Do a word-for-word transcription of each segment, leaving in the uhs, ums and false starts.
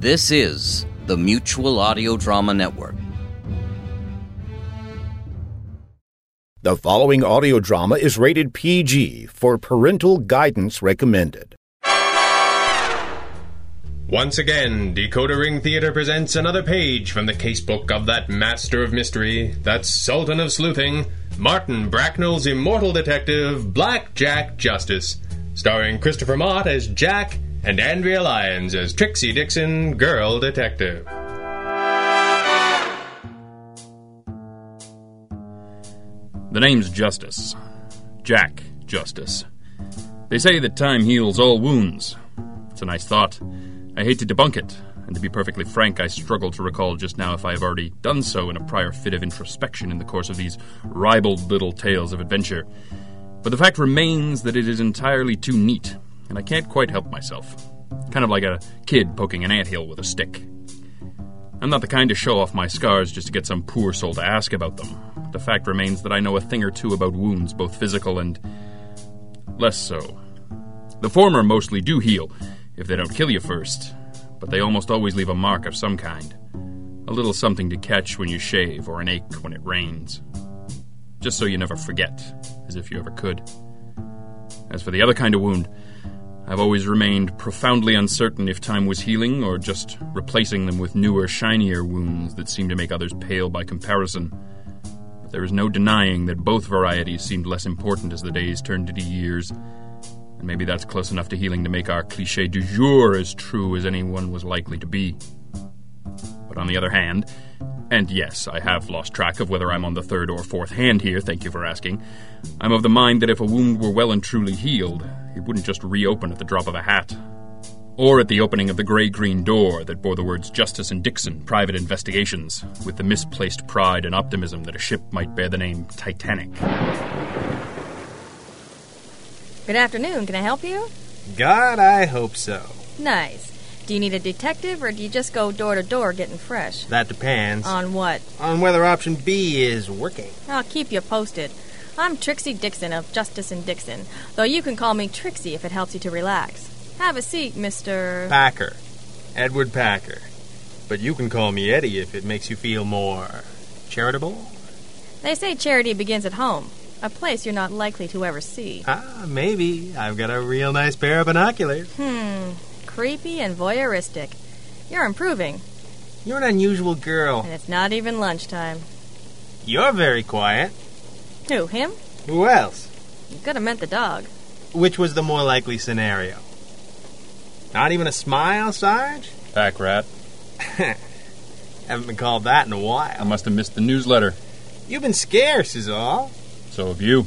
This is the Mutual Audio Drama Network. The following audio drama is rated P G for parental guidance recommended. Once again, Decoder Ring Theater presents another page from the casebook of that master of mystery, that sultan of sleuthing, Martin Bracknell's immortal detective, Black Jack Justice, starring Christopher Mott as Jack and Andrea Lyons as Trixie Dixon, girl detective. The name's Justice. Jack Justice. They say that time heals all wounds. It's a nice thought. I hate to debunk it, and to be perfectly frank, I struggle to recall just now if I have already done so in a prior fit of introspection in the course of these ribald little tales of adventure. But the fact remains that it is entirely too neat, and I can't quite help myself. Kind of like a kid poking an anthill with a stick. I'm not the kind to show off my scars just to get some poor soul to ask about them. The fact remains that I know a thing or two about wounds, both physical and less so. The former mostly do heal, if they don't kill you first, but they almost always leave a mark of some kind. A little something to catch when you shave, or an ache when it rains. Just so you never forget, as if you ever could. As for the other kind of wound, I've always remained profoundly uncertain if time was healing or just replacing them with newer, shinier wounds that seem to make others pale by comparison. But there is no denying that both varieties seemed less important as the days turned into years. And maybe that's close enough to healing to make our cliché du jour as true as anyone was likely to be. But on the other hand, and yes, I have lost track of whether I'm on the third or fourth hand here, thank you for asking, I'm of the mind that if a wound were well and truly healed, it wouldn't just reopen at the drop of a hat. Or at the opening of the gray-green door that bore the words Justice and Dixon, Private Investigations, with the misplaced pride and optimism that a ship might bear the name Titanic. Good afternoon. Can I help you? God, I hope so. Nice. Do you need a detective, or do you just go door to door getting fresh? That depends. On what? On whether option B is working. I'll keep you posted. I'm Trixie Dixon of Justice and Dixon, though you can call me Trixie if it helps you to relax. Have a seat, Mister Packer. Edward Packer. But you can call me Eddie if it makes you feel more charitable. They say charity begins at home, a place you're not likely to ever see. Ah, maybe. I've got a real nice pair of binoculars. Hmm. Creepy and voyeuristic. You're improving. You're an unusual girl. And it's not even lunchtime. You're very quiet. Who, him? Who else? You could have meant the dog. Which was the more likely scenario? Not even a smile, Sarge? Pack rat. Haven't been called that in a while. I must have missed the newsletter. You've been scarce, is all. So have you.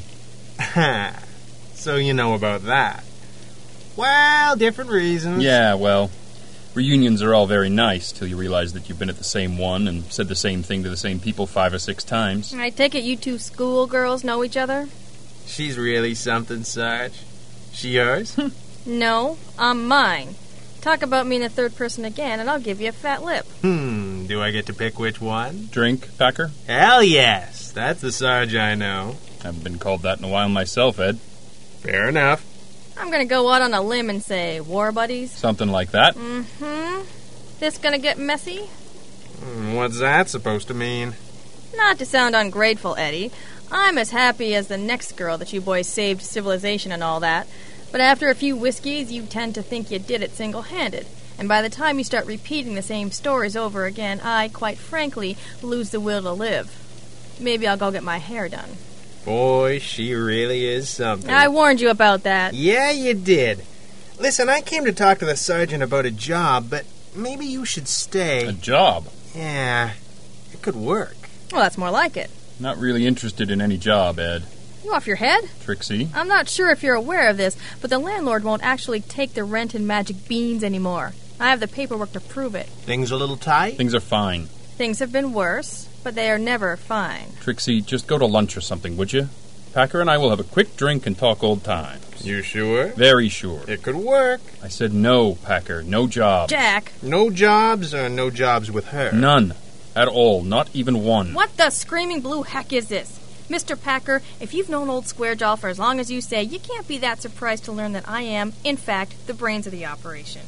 So you know about that. Well, different reasons. Yeah, well, reunions are all very nice till you realize that you've been at the same one and said the same thing to the same people five or six times. I take it you two schoolgirls know each other? She's really something, Sarge. She yours? No, I'm mine. Talk about me in the third person again, and I'll give you a fat lip. Hmm, do I get to pick which one? Drink, Packer? Hell yes. That's the Sarge I know. Haven't been called that in a while myself, Ed. Fair enough. I'm gonna go out on a limb and say, war buddies? Something like that. Mm-hmm. This gonna get messy? Mm, what's that supposed to mean? Not to sound ungrateful, Eddie. I'm as happy as the next girl that you boys saved civilization and all that. But after a few whiskeys, you tend to think you did it single-handed. And by the time you start repeating the same stories over again, I, quite frankly, lose the will to live. Maybe I'll go get my hair done. Boy, she really is something. I warned you about that. Yeah, you did. Listen, I came to talk to the sergeant about a job, but maybe you should stay. A job? Yeah, it could work. Well, that's more like it. Not really interested in any job, Ed. You off your head? Trixie? I'm not sure if you're aware of this, but the landlord won't actually take the rent in magic beans anymore. I have the paperwork to prove it. Things a little tight? Things are fine. Things have been worse, but they are never fine. Trixie, just go to lunch or something, would you? Packer and I will have a quick drink and talk old times. You sure? Very sure. It could work. I said no, Packer. No job. Jack! No jobs or no jobs with her? None. At all. Not even one. What the screaming blue heck is this? Mister Packer, if you've known old Squarejaw for as long as you say, you can't be that surprised to learn that I am, in fact, the brains of the operation.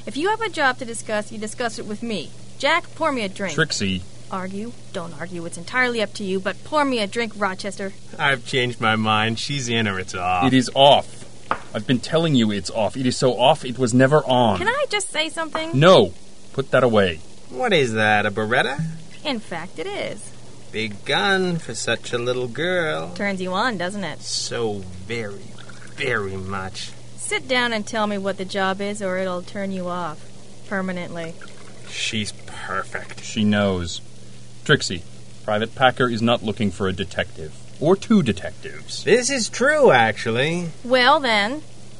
If you have a job to discuss, you discuss it with me. Jack, pour me a drink. Trixie. Argue? Don't argue. It's entirely up to you, but pour me a drink, Rochester. I've changed my mind. She's in or it's off. It is off. I've been telling you it's off. It is so off, it was never on. Can I just say something? No. Put that away. What is that, a Beretta? In fact, it is. Big gun for such a little girl. Turns you on, doesn't it? So very, very much. Sit down and tell me what the job is, or it'll turn you off. Permanently. She's perfect. She knows. Trixie, Private Packer is not looking for a detective. Or two detectives. This is true, actually. Well, then.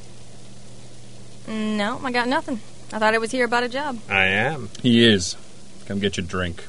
No, I got nothing. I thought I was here about a job. I am. He is. Come get your drink.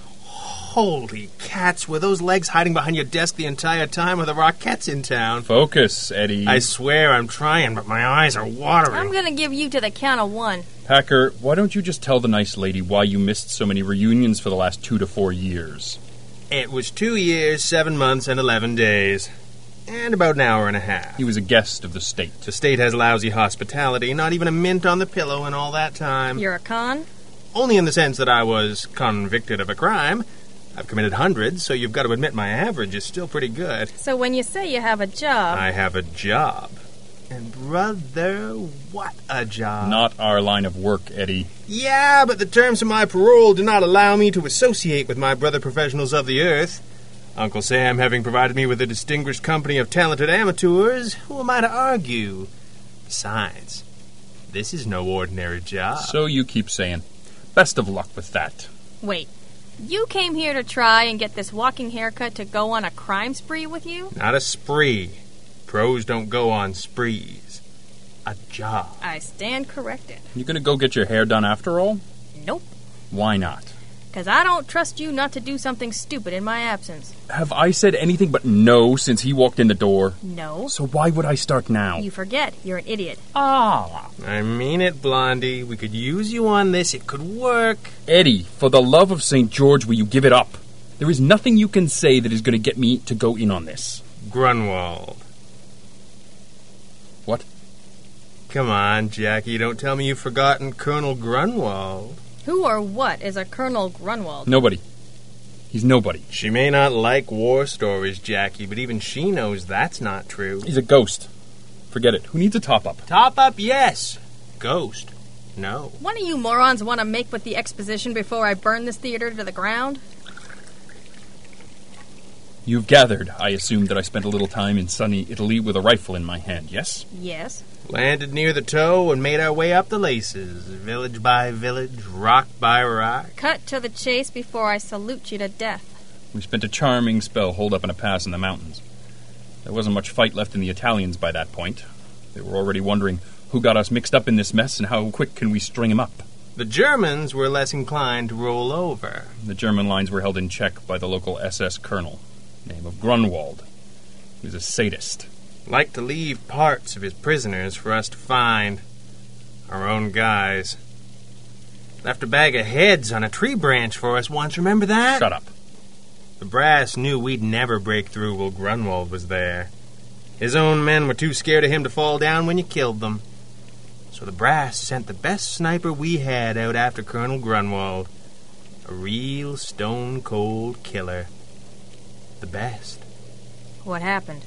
Holy cats, were those legs hiding behind your desk the entire time, or the Rockettes in town? Focus, Eddie. I swear I'm trying, but my eyes are watering. I'm gonna give you to the count of one. Packer, why don't you just tell the nice lady why you missed so many reunions for the last two to four years? It was two years, seven months, and eleven days. And about an hour and a half. He was a guest of the state. The state has lousy hospitality, not even a mint on the pillow in all that time. You're a con? Only in the sense that I was convicted of a crime. I've committed hundreds, so you've got to admit my average is still pretty good. So when you say you have a job... I have a job. And brother, what a job. Not our line of work, Eddie. Yeah, but the terms of my parole do not allow me to associate with my brother professionals of the earth. Uncle Sam having provided me with a distinguished company of talented amateurs, who am I to argue? Besides, this is no ordinary job. So you keep saying. Best of luck with that. Wait. You came here to try and get this walking haircut to go on a crime spree with you? Not a spree. Pros don't go on sprees. A job. I stand corrected. You gonna go get your hair done after all? Nope. Why not? Because I don't trust you not to do something stupid in my absence. Have I said anything but no since he walked in the door? No. So why would I start now? You forget. You're an idiot. Ah. I mean it, Blondie. We could use you on this. It could work. Eddie, for the love of Saint George, will you give it up? There is nothing you can say that is going to get me to go in on this. Grunwald. What? Come on, Jackie. Don't tell me you've forgotten Colonel Grunwald. Who or what is a Colonel Grunwald? Nobody. He's nobody. She may not like war stories, Jackie, but even she knows that's not true. He's a ghost. Forget it. Who needs a top-up? Top-up, yes. Ghost, no. One of you morons want to make with the exposition before I burn this theater to the ground? You've gathered, I assume, that I spent a little time in sunny Italy with a rifle in my hand, yes? Yes. Landed near the toe and made our way up the laces, village by village, rock by rock. Cut to the chase before I salute you to death. We spent a charming spell holed up in a pass in the mountains. There wasn't much fight left in the Italians by that point. They were already wondering who got us mixed up in this mess and how quick can we string him up. The Germans were less inclined to roll over. The German lines were held in check by the local S S colonel, name of Grunwald. He was a sadist. Liked to leave parts of his prisoners for us to find. Our own guys. Left a bag of heads on a tree branch for us once, remember that? Shut up. The brass knew we'd never break through while Grunwald was there. His own men were too scared of him to fall down when you killed them. So the brass sent the best sniper we had out after Colonel Grunwald. A real stone-cold killer. The best. What happened?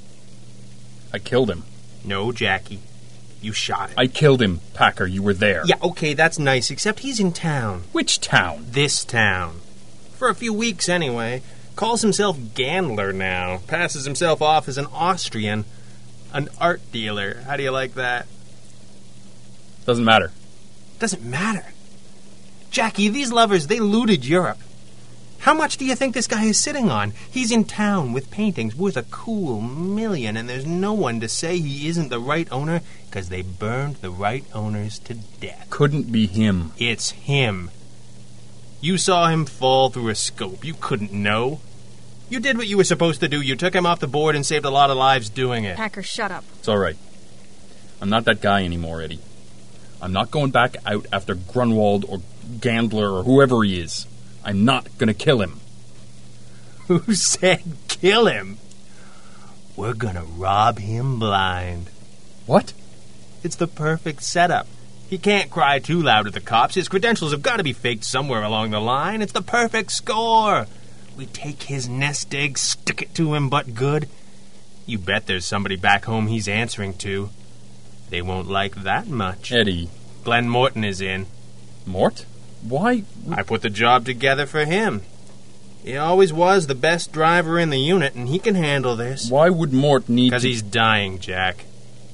I killed him. No, Jackie. You shot him. I killed him, Packer. You were there. Yeah, okay, that's nice, except he's in town. Which town? This town. For a few weeks, anyway. Calls himself Gandler now. Passes himself off as an Austrian. An art dealer. How do you like that? Doesn't matter. Doesn't matter. Jackie, these lovers, they looted Europe. How much do you think this guy is sitting on? He's in town with paintings worth a cool million, and there's no one to say he isn't the right owner because they burned the right owners to death. Couldn't be him. It's him. You saw him fall through a scope. You couldn't know. You did what you were supposed to do. You took him off the board and saved a lot of lives doing it. Packer, shut up. It's all right. I'm not that guy anymore, Eddie. I'm not going back out after Grunwald or Gandler or whoever he is. I'm not going to kill him. Who said kill him? We're going to rob him blind. What? It's the perfect setup. He can't cry too loud at the cops. His credentials have got to be faked somewhere along the line. It's the perfect score. We take his nest egg, stick it to him, but good. You bet there's somebody back home he's answering to. They won't like that much. Eddie. Glenn Morton is in. Mort? Why? I put the job together for him. He always was the best driver in the unit, and he can handle this. Why would Mort need Because to... he's dying, Jack.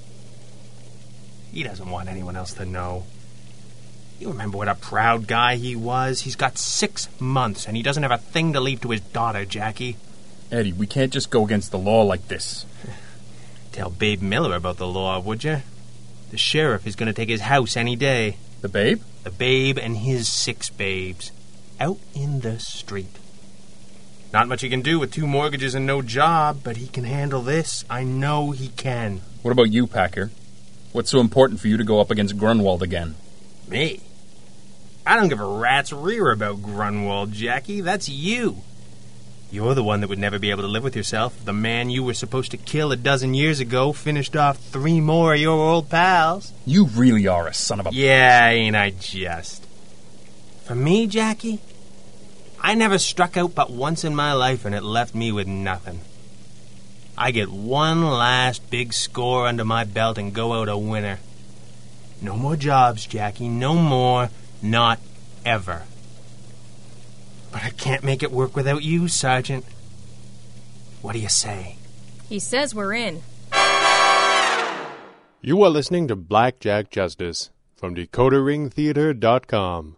He doesn't want anyone else to know. You remember what a proud guy he was? He's got six months, and he doesn't have a thing to leave to his daughter, Jackie. Eddie, we can't just go against the law like this. Tell Babe Miller about the law, would you? The sheriff is going to take his house any day. The babe? The babe and his six babes. Out in the street. Not much he can do with two mortgages and no job, but he can handle this. I know he can. What about you, Packer? What's so important for you to go up against Grunwald again? Me? I don't give a rat's rear about Grunwald, Jackie. That's you. You're the one that would never be able to live with yourself if the man you were supposed to kill a dozen years ago finished off three more of your old pals. You really are a son of a... Yeah, ain't I just. For me, Jackie, I never struck out but once in my life, and it left me with nothing. I get one last big score under my belt and go out a winner. No more jobs, Jackie, no more, not ever. But I can't make it work without you, Sergeant. What do you say? He says we're in. You are listening to Black Jack Justice from Decoder Ring Theater dot com.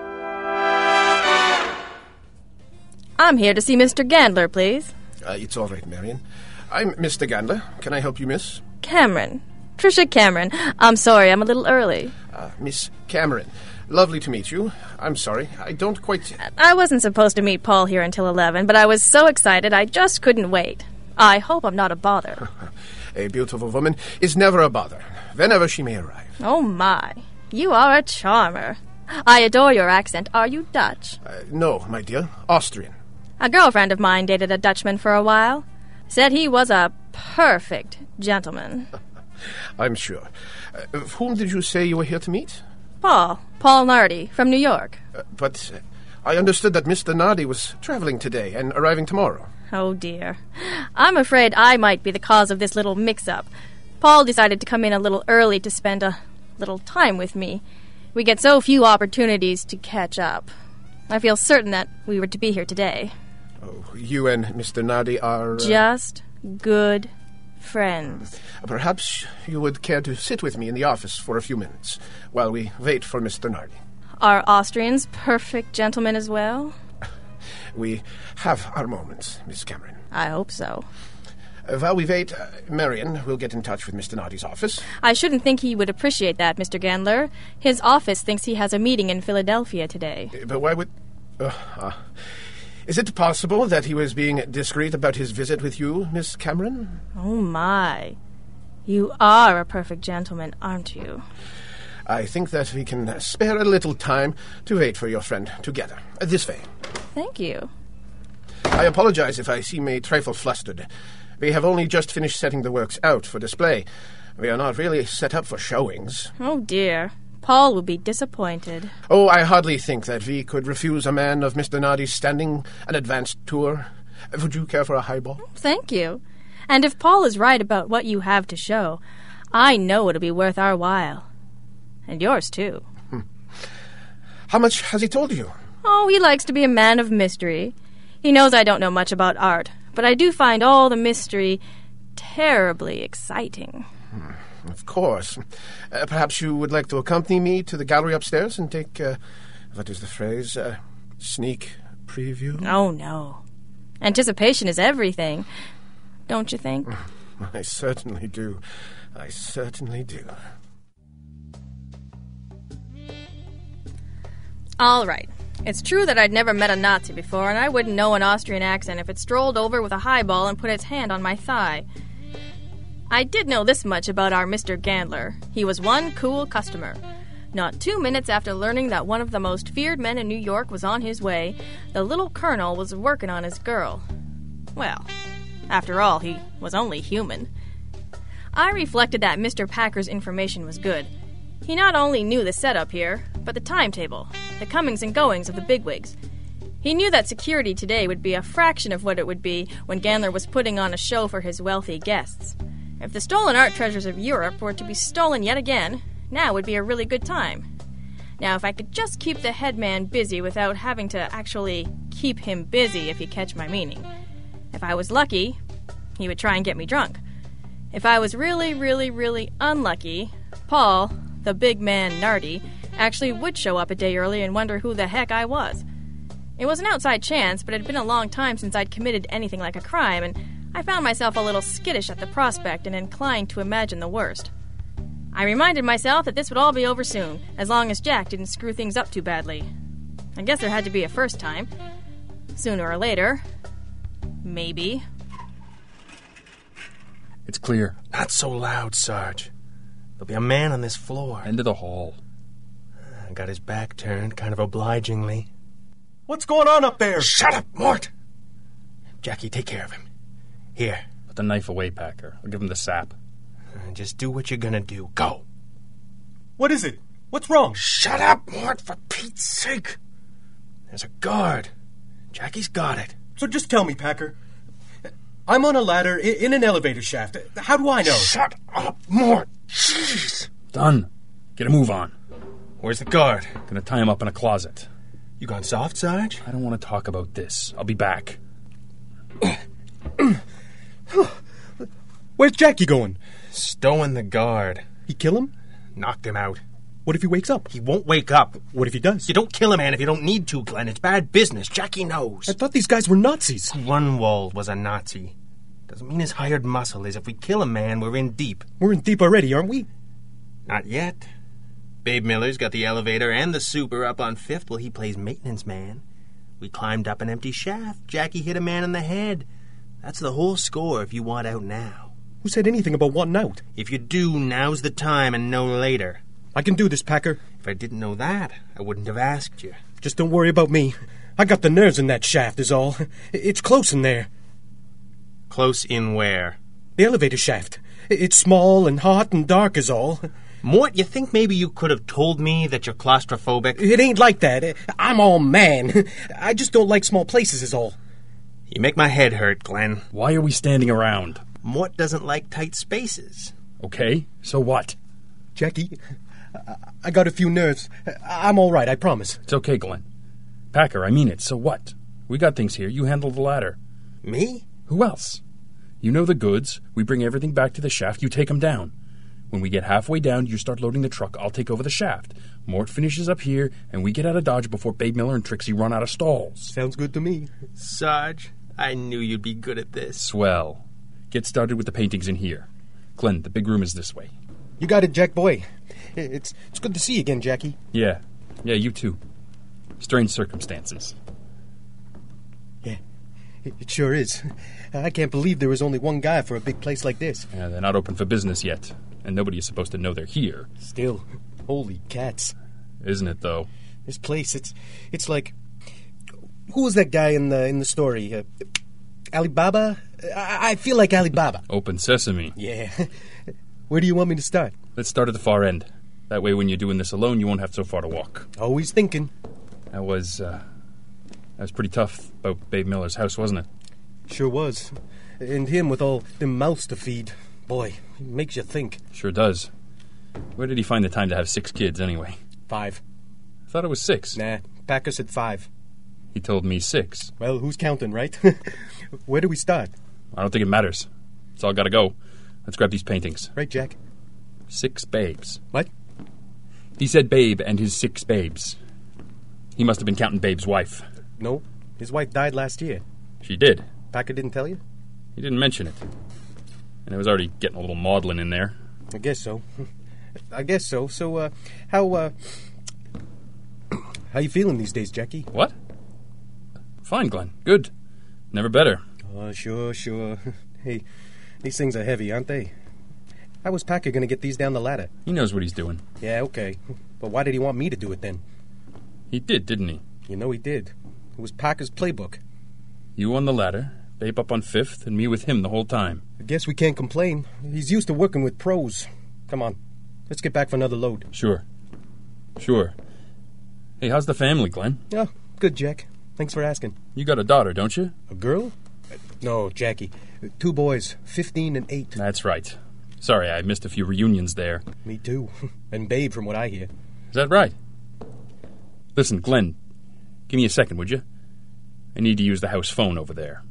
I'm here to see Mister Gandler, please. Uh, it's all right, Marion. I'm Mister Gandler. Can I help you, miss? Cameron. Trisha Cameron. I'm sorry, I'm a little early. Uh, Miss Cameron. Lovely to meet you. I'm sorry, I don't quite... I wasn't supposed to meet Paul here until eleven, but I was so excited I just couldn't wait. I hope I'm not a bother. A beautiful woman is never a bother, whenever she may arrive. Oh, my. You are a charmer. I adore your accent. Are you Dutch? Uh, no, my dear. Austrian. A girlfriend of mine dated a Dutchman for a while. Said he was a perfect gentleman. I'm sure. Uh, whom did you say you were here to meet? Paul. Paul Nardi, from New York. Uh, but uh, I understood that Mister Nardi was traveling today and arriving tomorrow. Oh, dear. I'm afraid I might be the cause of this little mix-up. Paul decided to come in a little early to spend a little time with me. We get so few opportunities to catch up. I feel certain that we were to be here today. Oh, you and Mister Nardi are... Uh... Just good friends. Perhaps you would care to sit with me in the office for a few minutes while we wait for Mister Nardi. Are Austrians perfect gentlemen as well? We have our moments, Miss Cameron. I hope so. Uh, while we wait, uh, Marion will get in touch with Mister Nardi's office. I shouldn't think he would appreciate that, Mister Gandler. His office thinks he has a meeting in Philadelphia today. Uh, but why would... Uh, uh, is it possible that he was being discreet about his visit with you, Miss Cameron? Oh, my. You are a perfect gentleman, aren't you? I think that we can spare a little time to wait for your friend together. Uh, this way. Thank you. I apologize if I seem a trifle flustered. We have only just finished setting the works out for display. We are not really set up for showings. Oh, dear. Paul will be disappointed. Oh, I hardly think that we could refuse a man of Mister Nardi's standing an advanced tour. Would you care for a highball? Thank you. And if Paul is right about what you have to show, I know it'll be worth our while. And yours, too. Hmm. How much has he told you? Oh, he likes to be a man of mystery. He knows I don't know much about art, but I do find all the mystery terribly exciting. Hmm. Of course. Uh, perhaps you would like to accompany me to the gallery upstairs and take, uh, what is the phrase, uh, sneak preview? Oh, no. Anticipation is everything, don't you think? I certainly do. I certainly do. All right. It's true that I'd never met a Nazi before, and I wouldn't know an Austrian accent if it strolled over with a highball and put its hand on my thigh. I did know this much about our Mister Gandler. He was one cool customer. Not two minutes after learning that one of the most feared men in New York was on his way, the little colonel was working on his girl. Well, after all, he was only human. I reflected that Mister Packer's information was good. He not only knew the setup here, but the timetable, the comings and goings of the bigwigs. He knew that security today would be a fraction of what it would be when Gandler was putting on a show for his wealthy guests. If the stolen art treasures of Europe were to be stolen yet again, now would be a really good time. Now, if I could just keep the headman busy without having to actually keep him busy, if you catch my meaning. If I was lucky, he would try and get me drunk. If I was really, really, really unlucky, Paul, the big man Nardi, actually would show up a day early and wonder who the heck I was. It was an outside chance, but it had been a long time since I'd committed anything like a crime, and I found myself a little skittish at the prospect and inclined to imagine the worst. I reminded myself that this would all be over soon, as long as Jack didn't screw things up too badly. I guess there had to be a first time. Sooner or later. Maybe. It's clear. Not so loud, Sarge. There'll be a man on this floor. End of the hall. Got his back turned, kind of obligingly. What's going on up there? Shut up, Mort! Jackie, take care of him. Here. Put the knife away, Packer. I'll give him the sap. Uh, just do what you're gonna do. Go. What is it? What's wrong? Shut up, Mort, for Pete's sake. There's a guard. Jackie's got it. So just tell me, Packer. I'm on a ladder in an elevator shaft. How do I know? Shut up, Mort. Jeez. Done. Get a move on. Where's the guard? Gonna tie him up in a closet. You gone soft, Sarge? I don't want to talk about this. I'll be back. Where's Jackie going? Stowing the guard. He kill him? Knocked him out. What if he wakes up? He won't wake up. What if he does? You don't kill a man if you don't need to, Glenn. It's bad business. Jackie knows. I thought these guys were Nazis. Grunwald was a Nazi. Doesn't mean his hired muscle is. If we kill a man, we're in deep. We're in deep already, aren't we? Not yet. Babe Miller's got the elevator and the super up on Fifth while he plays maintenance man. We climbed up an empty shaft. Jackie hit a man in the head. That's the whole score if you want out now. Who said anything about wanting out? If you do, now's the time and no later. I can do this, Packer. If I didn't know that, I wouldn't have asked you. Just don't worry about me. I got the nerves in that shaft is all. It's close in there. Close in where? The elevator shaft. It's small and hot and dark is all. Mort, you think maybe you could have told me that you're claustrophobic? It ain't like that. I'm all man. I just don't like small places is all. You make my head hurt, Glenn. Why are we standing around? Mort doesn't like tight spaces. Okay, so what? Jackie, I got a few nerves. I'm all right, I promise. It's okay, Glenn. Packer, I mean it, so what? We got things here. You handle the ladder. Me? Who else? You know the goods. We bring everything back to the shaft. You take them down. When we get halfway down, you start loading the truck. I'll take over the shaft. Mort finishes up here, and we get out of Dodge before Babe Miller and Trixie run out of stalls. Sounds good to me. Sarge, I knew you'd be good at this. Swell. Get started with the paintings in here. Glenn, the big room is this way. You got it, Jack boy. It's it's good to see you again, Jackie. Yeah. Yeah, you too. Strange circumstances. Yeah, it, it sure is. I can't believe there was only one guy for a big place like this. Yeah, they're not open for business yet, and nobody is supposed to know they're here. Still, holy cats. Isn't it, though? This place, it's it's like... Who was that guy in the in the story? Uh, Alibaba? I, I feel like Alibaba. Open sesame. Yeah. Where do you want me to start? Let's start at the far end. That way when you're doing this alone, you won't have so far to walk. Always thinking. That was, uh... That was pretty tough about Babe Miller's house, wasn't it? Sure was. And him with all them mouths to feed. Boy, it makes you think. Sure does. Where did he find the time to have six kids, anyway? Five. I thought it was six. Nah, Packer said five. He told me six. Well, who's counting, right? Where do we start? I don't think it matters. It's all gotta go. Let's grab these paintings. Right, Jack. Six babes. What? He said Babe and his six babes. He must have been counting Babe's wife. No, his wife died last year. She did. Packer didn't tell you? He didn't mention it. And it was already getting a little maudlin in there. I guess so. I guess so. So, uh, how, uh... how you feeling these days, Jackie? What? Fine, Glenn. Good. Never better. Oh, sure, sure. Hey, these things are heavy, aren't they? How was Packer going to get these down the ladder? He knows what he's doing. Yeah, okay. But why did he want me to do it then? He did, didn't he? You know he did. It was Packer's playbook. You on the ladder, Babe up on Fifth, and me with him the whole time. I guess we can't complain. He's used to working with pros. Come on, Let's get back for another load. Sure. Sure. Hey, how's the family, Glenn? Oh, good, Jack. Thanks for asking. You got a daughter, don't you? A girl? Uh, no, Jackie. Uh, two boys, fifteen and eight. That's right. Sorry, I missed a few reunions there. Me too. And Babe, from what I hear. Is that right? Listen, Glenn, give me a second, would you? I need to use the house phone over there.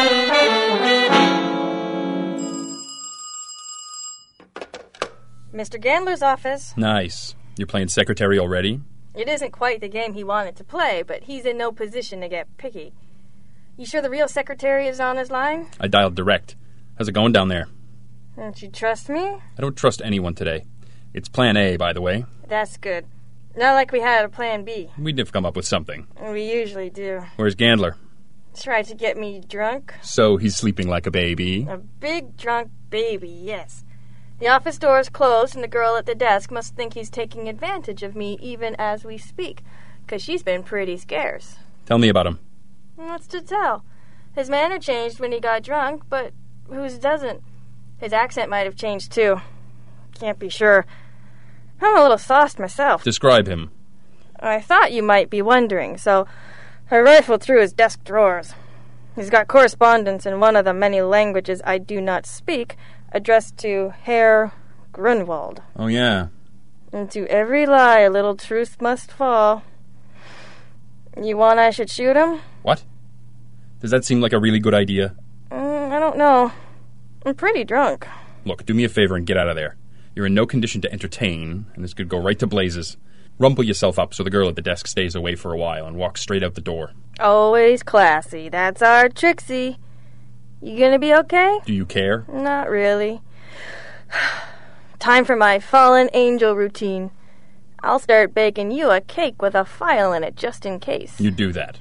Mister Gandler's office. Nice. You're playing secretary already? It isn't quite the game he wanted to play, but he's in no position to get picky. You sure the real secretary is on his line? I dialed direct. How's it going down there? Don't you trust me? I don't trust anyone today. It's plan A, by the way. That's good. Not like we had a plan B. We'd have come up with something. We usually do. Where's Gandler? Tried to get me drunk. So he's sleeping like a baby? A big drunk baby, yes. The office door is closed, and the girl at the desk must think he's taking advantage of me even as we speak, 'cause she's been pretty scarce. Tell me about him. What's to tell? His manner changed when he got drunk, but whose doesn't? His accent might have changed, too. Can't be sure. I'm a little sauced myself. Describe him. I thought you might be wondering, so I rifled through his desk drawers. He's got correspondence in one of the many languages I do not speak, addressed to Herr Grunwald. Oh, yeah. Into every lie a little truth must fall. You want I should shoot him? What? Does that seem like a really good idea? Mm, I don't know. I'm pretty drunk. Look, do me a favor and get out of there. You're in no condition to entertain, and this could go right to blazes. Rumple yourself up so the girl at the desk stays away for a while and walk straight out the door. Always classy. That's our Trixie. You gonna be okay? Do you care? Not really. Time for my fallen angel routine. I'll start baking you a cake with a file in it just in case. You do that.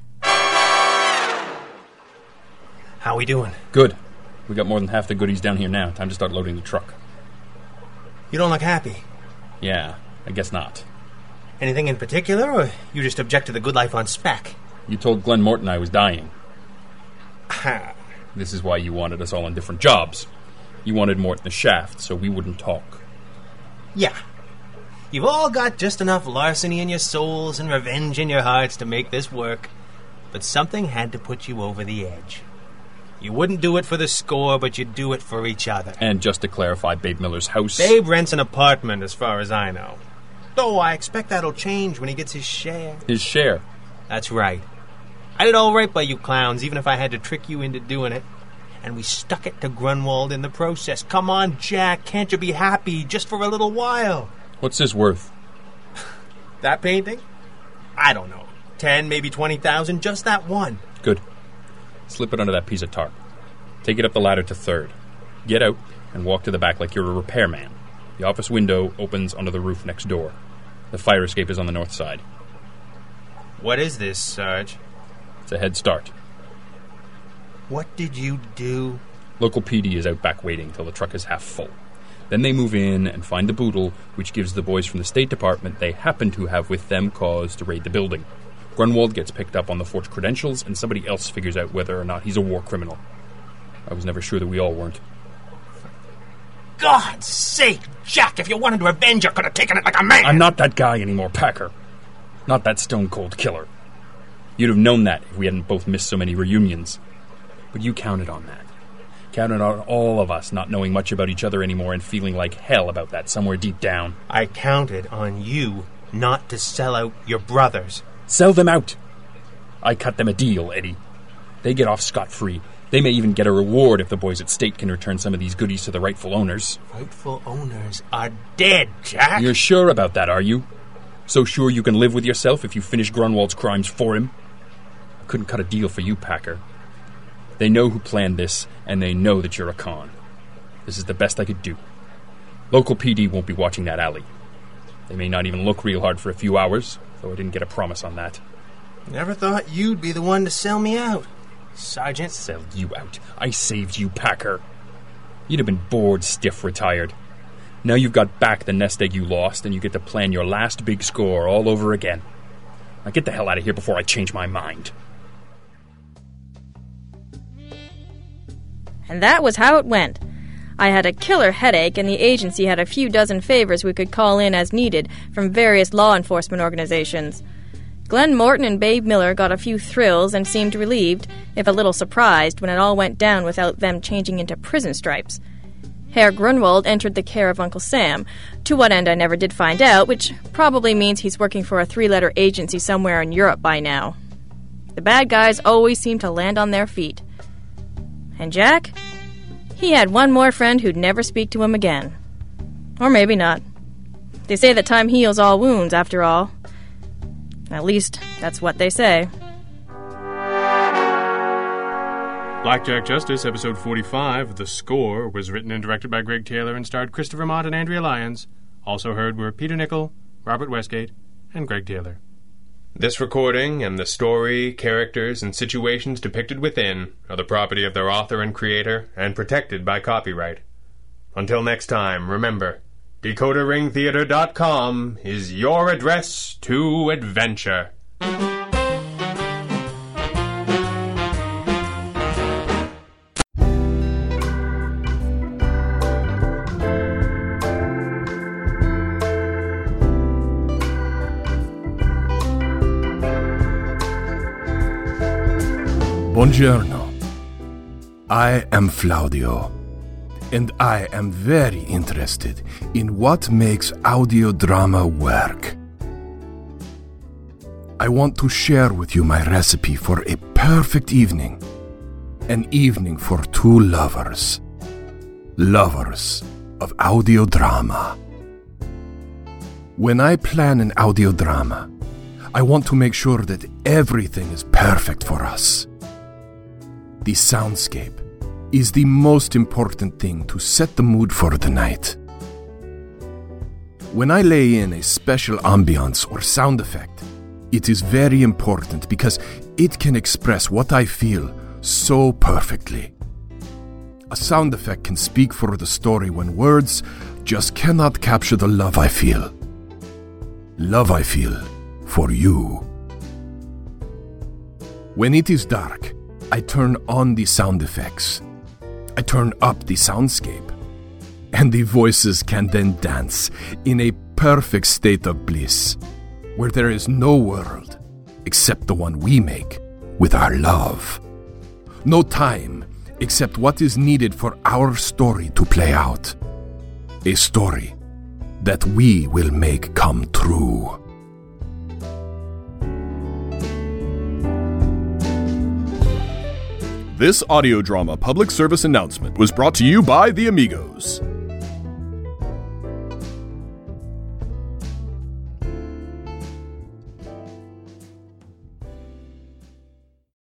How we doing? Good. We got more than half the goodies down here now. Time to start loading the truck. You don't look happy. Yeah, I guess not. Anything in particular, or you just object to the good life on spec? You told Glenn Morton I was dying. Ha. This is why you wanted us all in different jobs. You wanted Morton the shaft, so we wouldn't talk. Yeah. You've all got just enough larceny in your souls and revenge in your hearts to make this work. But something had to put you over the edge. You wouldn't do it for the score, but you'd do it for each other. And just to clarify, Babe Miller's house... Babe rents an apartment, as far as I know. Though I expect that'll change when he gets his share. His share? That's right. I did all right by you clowns, even if I had to trick you into doing it. And we stuck it to Grunwald in the process. Come on, Jack, can't you be happy just for a little while? What's this worth? That painting? I don't know. Ten, maybe twenty thousand, just that one. Good. Slip it under that piece of tarp. Take it up the ladder to third. Get out and walk to the back like you're a repairman. The office window opens onto the roof next door. The fire escape is on the north side. What is this, Sarge? It's a head start. What did you do? Local P D is out back waiting till the truck is half full. Then they move in and find the boodle, which gives the boys from the State Department they happen to have with them cause to raid the building. Grunwald gets picked up on the forged credentials, and somebody else figures out whether or not he's a war criminal. I was never sure that we all weren't. God's sake, Jack, if you wanted revenge, you could have taken it like a man! I'm not that guy anymore, Packer. Not that stone-cold killer. You'd have known that if we hadn't both missed so many reunions. But you counted on that. Counted on all of us not knowing much about each other anymore and feeling like hell about that somewhere deep down. I counted on you not to sell out your brothers. Sell them out! I cut them a deal, Eddie. They get off scot-free. They may even get a reward if the boys at State can return some of these goodies to the rightful owners. Rightful owners are dead, Jack! You're sure about that, are you? So sure you can live with yourself if you finish Grunwald's crimes for him? I couldn't cut a deal for you, Packer. They know who planned this, and they know that you're a con. This is the best I could do. Local P D won't be watching that alley. They may not even look real hard for a few hours, though I didn't get a promise on that. Never thought you'd be the one to sell me out, Sergeant. Sell you out? I saved you, Packer. You'd have been bored stiff retired. Now you've got back the nest egg you lost, and you get to plan your last big score all over again. Now get the hell out of here before I change my mind. And that was how it went. I had a killer headache, and the agency had a few dozen favors we could call in as needed from various law enforcement organizations. Glenn Morton and Babe Miller got a few thrills and seemed relieved, if a little surprised, when it all went down without them changing into prison stripes. Herr Grunwald entered the care of Uncle Sam, to what end I never did find out, which probably means he's working for a three-letter agency somewhere in Europe by now. The bad guys always seem to land on their feet. And Jack? He had one more friend who'd never speak to him again. Or maybe not. They say that time heals all wounds, after all. At least, that's what they say. Blackjack Justice, episode forty-five, The Score, was written and directed by Greg Taylor and starred Christopher Mott and Andrea Lyons. Also heard were Peter Nichol, Robert Westgate, and Greg Taylor. This recording and the story, characters, and situations depicted within are the property of their author and creator and protected by copyright. Until next time, remember, decoder ring theater dot com is your address to adventure. Buongiorno. I am Flaudio, and I am very interested in what makes audio drama work. I want to share with you my recipe for a perfect evening. An evening for two lovers. Lovers of audio drama. When I plan an audio drama, I want to make sure that everything is perfect for us. The soundscape is the most important thing to set the mood for the night. When I lay in a special ambiance or sound effect, it is very important because it can express what I feel so perfectly. A sound effect can speak for the story when words just cannot capture the love I feel. Love I feel for you. When it is dark, I turn on the sound effects. I turn up the soundscape. And the voices can then dance in a perfect state of bliss, where there is no world except the one we make with our love. No time except what is needed for our story to play out. A story that we will make come true. This audio drama public service announcement was brought to you by the Amigos.